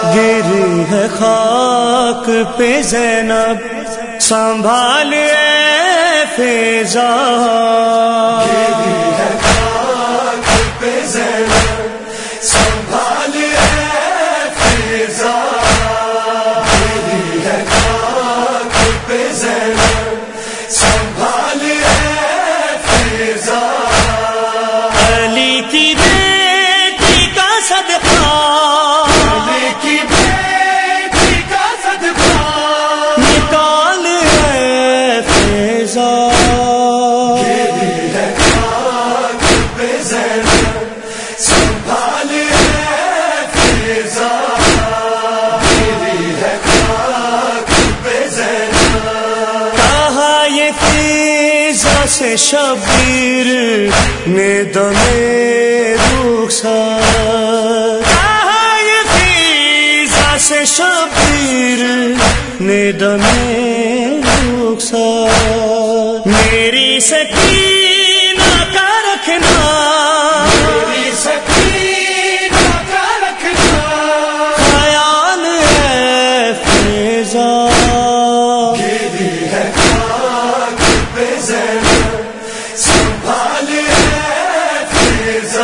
گری ہے خاک پہ زینب سنبھال اے فیضا، گری ہے خاک پہ زینب سنبھال اے فیضا، گری ہے خاک پہ زینب سنبھال اے فیضا، علی کی بیٹی کا صدقہ، علی کی بیٹی کا صدقہ نکال اے فیضا، گری ہے خاک پہ زینب سنبھال اے فیضا، گری ہے خاک پہ زینب، کہا یہ فیضا سے شبیر نے دم رخسار، کہا یہ فیضا سے شبیر نے دم رخسار، میری سکینہ کا رکھنا، میری سکینہ کا رکھنا، خیال ہے فیضا، گری ہے خاک پہ زینب سنبھال اے فیضا،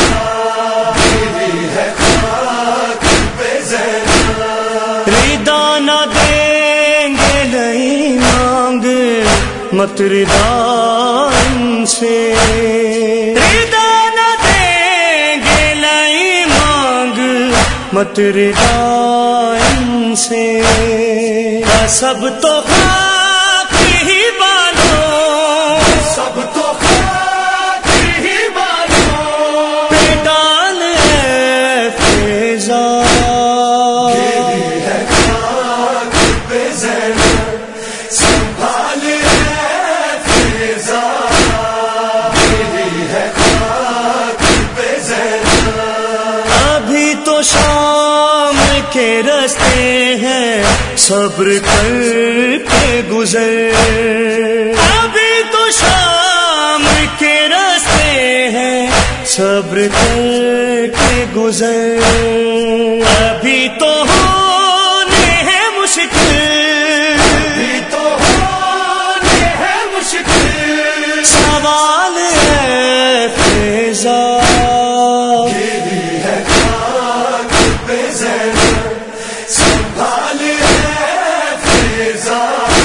گری ہے خاک پہ زینب، ردا نہ دیں گے نہیں مانگ مت ردا ان سے، ردا نہ دیں گے نہیں مانگ مت ردا ان سے، سب تو خاک ہی بالو، سب تو خاک ہی بالو، پہ ڈال اے فیضا، گری ہے خاک پہ زینب سنبھال اے فیضا، گری ہے خاک پہ زینب، ابھی تو شام کے رستے ہیں صبر کر کے گزر، ابھی تو شام کے رستے ہیں صبر کر کے گزر، ابھی تو ہونے ہیں مشکل، ابھی تو ہونے ہیں مشکل، سوال ہے فیضا، گری ہے خاک پہ زینب سنبھال اے فیضا،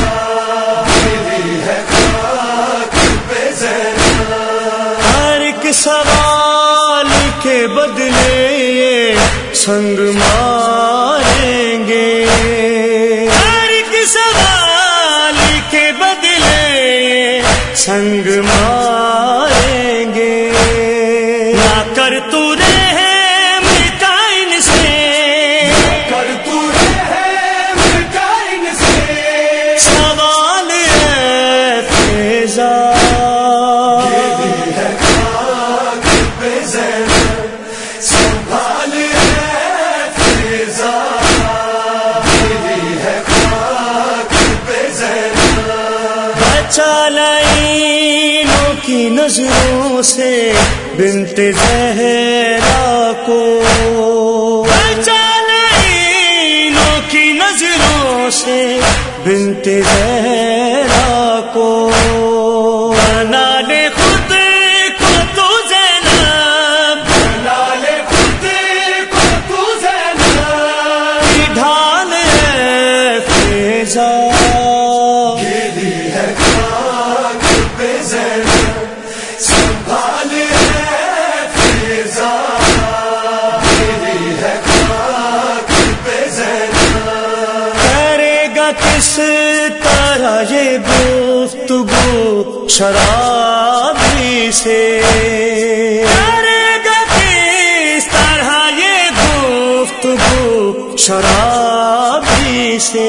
گری ہے خاک پہ زینب، ہر ایک سوال کے بدلے یہ سنگ ماریں گے، ہر ایک سوال کے بدلے یہ سنگ ماریں گے، نہ کر تو رحم کا ان سے، کر تو رحم کا ان سے، سوال ہے فیضا، گری ہے خاک پہ زینب سنبھال اے فیضا، گری ہے خاک پہ زینب، بچا لائنوں کی نظروں سے بنت زہرا کو، بچا لائنوں کی نظروں سے بنت زہرا کو، بنا لے خود کو تو زینب، لال خود کو تو زینب، ڈھال ہے فیضا، گری ہے خاک پہ زینب سنبھال اے فیضا، گری ہے خاک پہ زینب، کرے گا کس طرح یہ گفتگو شرابی سے، کرے گا کس طرح یہ گفتگو شرابی سے،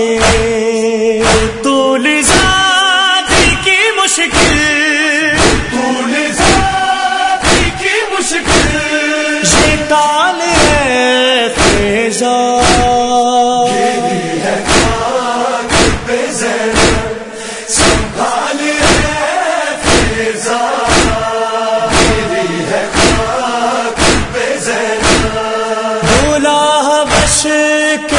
طول زادی کی مشکل، طول ذاتی کی مشکل، یہ ٹال ہے فیضا، گری ہے خاک پہ زینب سنبھال اے فیضا، گری ہے خاک پہ زینب، بولا بش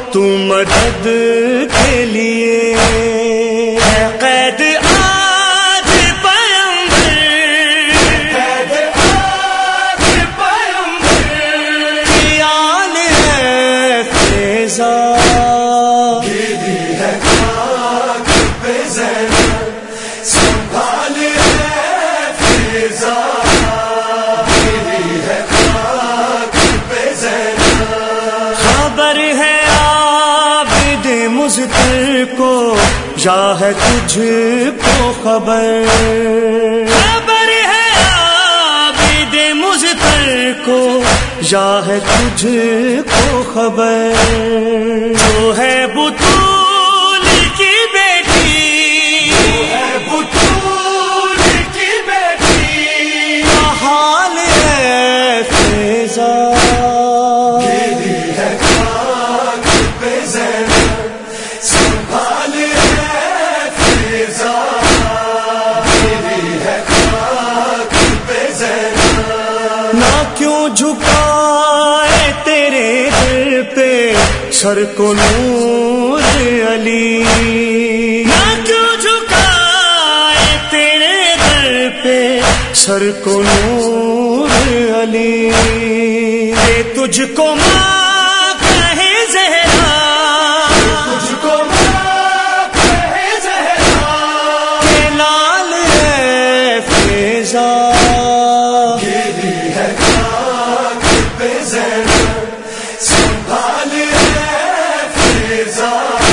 تو مدد کے لیے ہے قید آج پیمبر، قید آج پیمبر کی آل ہے فیضا، گیری ہے خاک پہ زینب، سنبھال ہے فیضا، گیری ہے خاک پہ زینب، خبر ہے عابد مضطر کو یا ہے تجھ کو خبر، خبر ہے عابد مضطر کو یا ہے تجھ کو خبر، جو ہے بطول کی بیٹی، ہے بطول کی بیٹی، کا حال ہے فیضا، گیری ہے خاک پہ زینب، سنبھال ہے فیضا، گیری ہے خاک پہ زینب، نہ کیوں جھکائے تیرے در پہ سر کو نور علی، نہ کیوں جھکائے تیرے در پہ سر کو نور علی، کہ تجھ کو ماں کہے زہرا، تجھ کو ماں کہے زہرا، کہ لال ہے فیضا، گیری ہے خاک پہ زینب، سنبھال ہے فیضا،